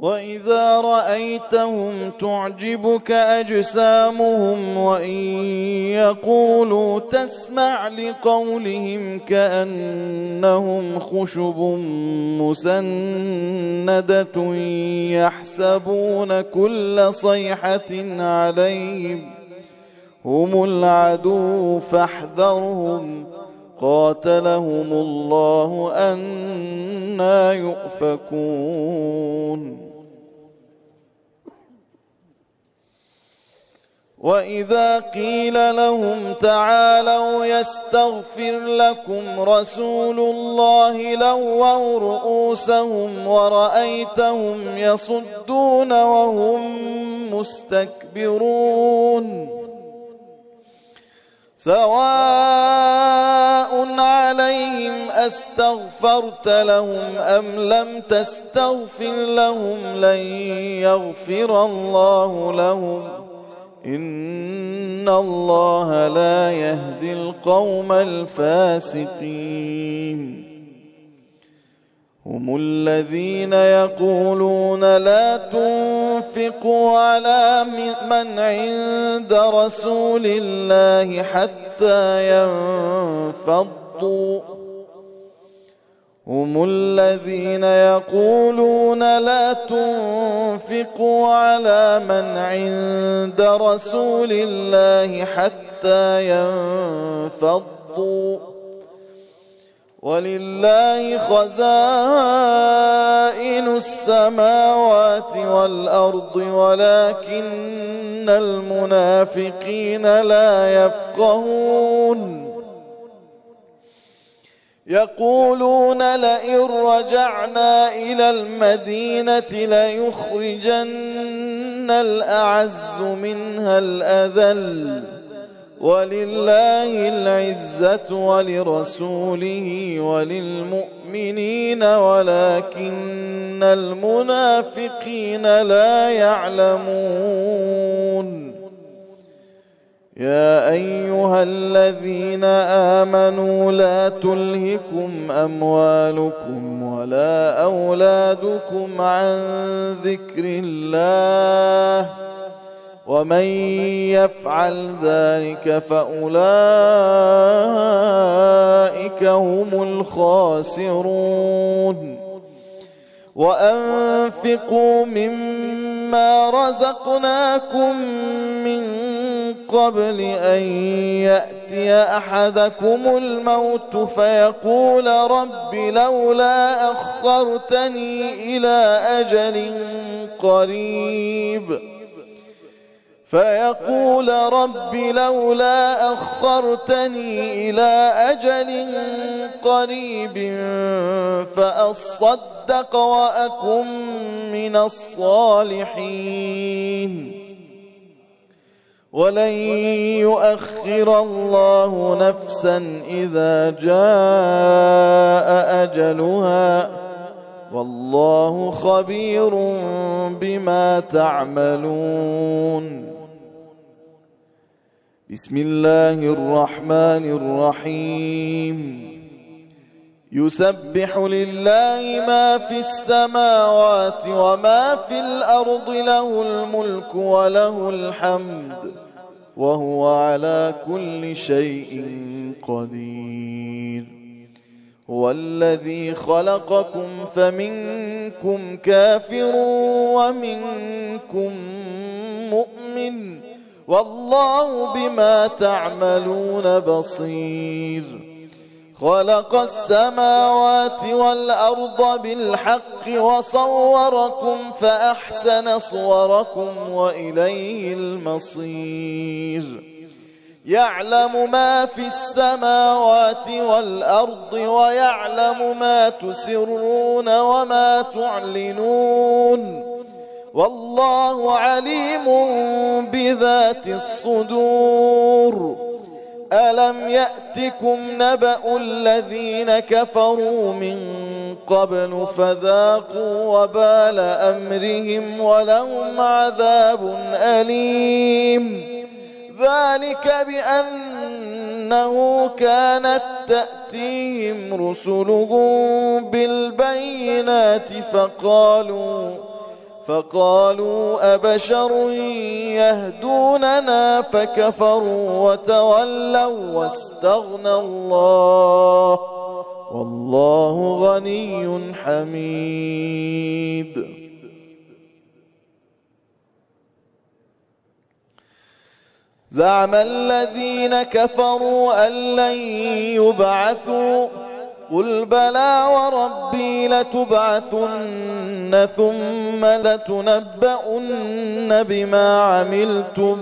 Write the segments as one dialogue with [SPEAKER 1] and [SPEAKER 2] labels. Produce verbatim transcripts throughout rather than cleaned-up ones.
[SPEAKER 1] وإذا رأيتهم تعجبك أجسامهم وإن يقولوا تسمع لقولهم كأنهم خشب مسندة يحسبون كل صيحة عليهم هم العدو فاحذرهم قاتلهم الله أنى يؤفكون وإذا قيل لهم تعالوا يستغفر لكم رسول الله لووا رؤوسهم ورأيتهم يصدون وهم مستكبرون سواء عليهم أستغفرت لهم أم لم تستغفر لهم لن يغفر الله لهم إن الله لا يهدي القوم الفاسقين هم الذين يقولون لا تنفقوا على من عند رسول الله حتى ينفضوا هم الذين يقولون لا تنفقوا على من عند رسول الله حتى ينفضوا ولله خزائن السماوات والأرض ولكن المنافقين لا يفقهون يقولون لئن رجعنا إلى المدينة ليخرجن الأعز منها الأذل ولله العزة ولرسوله وللمؤمنين ولكن المنافقين لا يعلمون يا أيها الذين آمنوا لا تلهكم أموالكم ولا أولادكم عن ذكر الله ومن يفعل ذلك فأولئك هم الخاسرون وأنفقوا مما رزقناكم من قبل أن يأتي أحدكم الموت فيقول رب لولا أخرتني إلى أجل قريب فيقول رب لولا أخرتني إلى أجل قريب فأصدق وأكن من الصالحين ولن يؤخر الله نفسا إذا جاء أجلها والله خبير بما تعملون بسم الله الرحمن الرحيم يسبح لله ما في السماوات وما في الأرض له الملك وله الحمد وهو على كل شيء قدير هو الذي خلقكم فمنكم كافر ومنكم مؤمن والله بما تعملون بصير خلق السماوات والأرض بالحق وصوركم فأحسن صوركم وإليه المصير يعلم ما في السماوات والأرض ويعلم ما تسرون وما تعلنون والله عليم بذات الصدور ألم يأتكم نبأ الذين كفروا من قبل فذاقوا وبال أمرهم ولهم عذاب أليم ذلك بأنه كانت تأتيهم رسلهم بالبينات فقالوا فقالوا أبشر يهدوننا فكفروا وتولوا واستغنى الله والله غني حميد. زعم الذين كفروا أن لن يبعثوا قل بلى وربي لتبعثن ثم لتنبؤن بما عملتم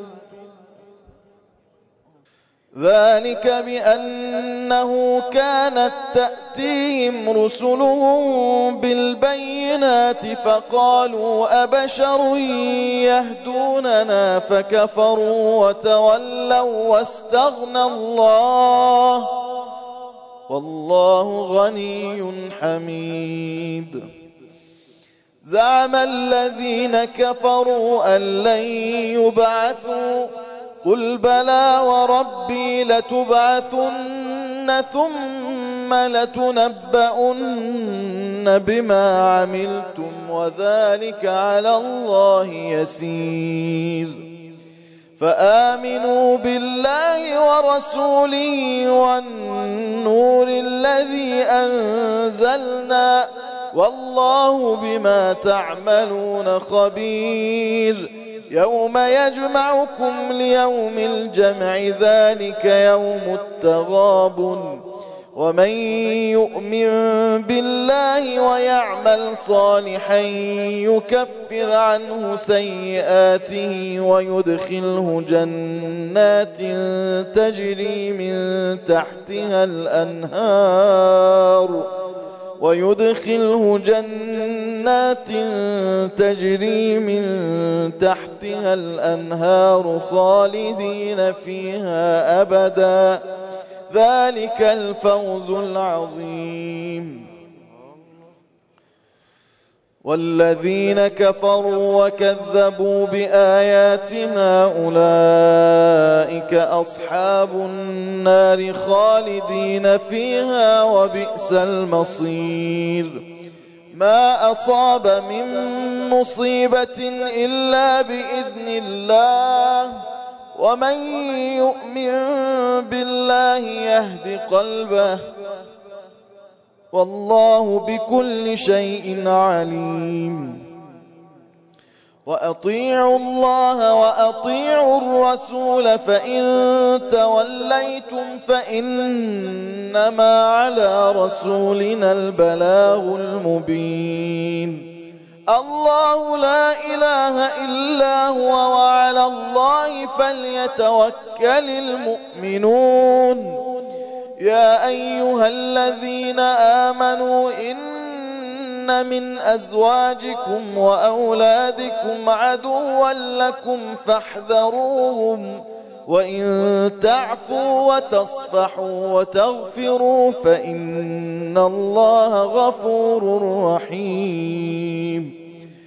[SPEAKER 1] ذلك بأنه كانت تأتيهم رسلهم بالبينات فقالوا أبشر يهدوننا فكفروا وتولوا واستغنى الله والله غني حميد. زعم الذين كفروا أن لن يبعثوا قل بلى وربي لتبعثن ثم لتنبؤن بما عملتم وذلك على الله يسير. فآمنوا بالله ورسوله والنور الذي أنزلنا والله بما تعملون خبير. يوم يجمعكم ليوم الجمع ذلك يوم التغابن ومن يؤمن بالله ويعمل صالحا يكفر عنه سيئاته ويدخله جنات تجري من تحتها الأنهار ويدخله جنات تجري من تحتها الأنهار خالدين فيها أبدا ذلك الفوز العظيم. والذين كفروا وكذبوا بآياتنا أولئك أصحاب النار خالدين فيها وبئس المصير. ما أصاب من مصيبة إلا بإذن الله ومن يؤمن بالله يهد قلبه والله بكل شيء عليم. وأطيعوا الله وأطيعوا الرسول فإن توليتم فإنما على رسولنا البلاغ المبين. الله لا إله إلا هو وعلى الله فليتوكل المؤمنون. يا أيها الذين آمنوا إن من أزواجكم وأولادكم عدوا لكم فاحذروهم وإن تعفوا وتصفحوا وتغفروا فإن الله غفور رحيم.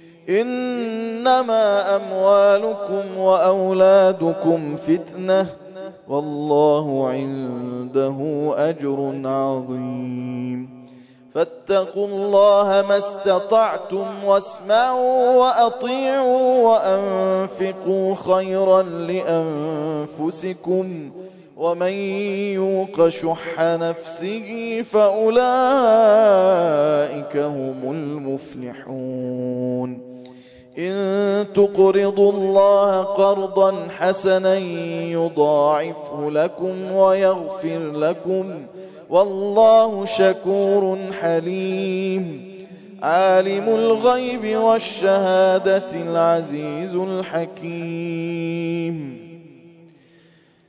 [SPEAKER 1] إنما أموالكم وأولادكم فتنة والله عنده أجر عظيم. فاتقوا الله ما استطعتم واسمعوا وأطيعوا وأنفقوا خيرا لأنفسكم ومن يوق شح نفسه فأولئك هم المفلحون. إن تقرضوا الله قرضا حسنا يضاعفه لكم ويغفر لكم والله شكور حليم. عالم الغيب والشهادة العزيز الحكيم.